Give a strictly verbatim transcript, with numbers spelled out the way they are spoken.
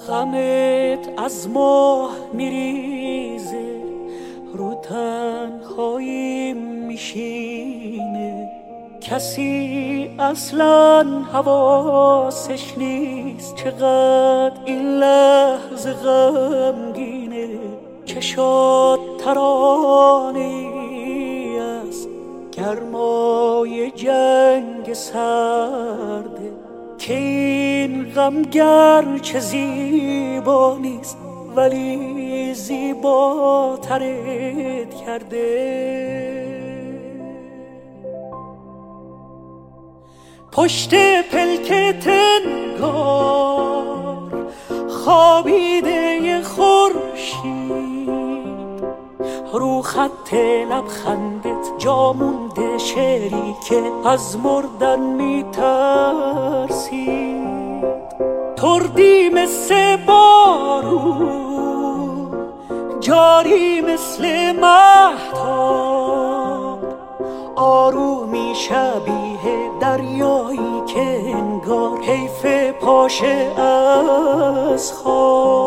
غمت از ماه میریزه، رو تنهایی میشینه، کسی اصلا حواسش نیست چقدر این لحظه غمگینه. چشات ترانه‌ای از گرمای جنگ سرده، که این غم گرچه زیبا نیست ولی زیباترت کرده. پشت پلکت انگار خوابیده خورشید، رو خط لبخندت جا مونده شعری که از مردن میترسید. تردی مثل بارون، جاری مثل مهتاب، آرومی شبیه دریایی که انگار حیف پاشه از خواب.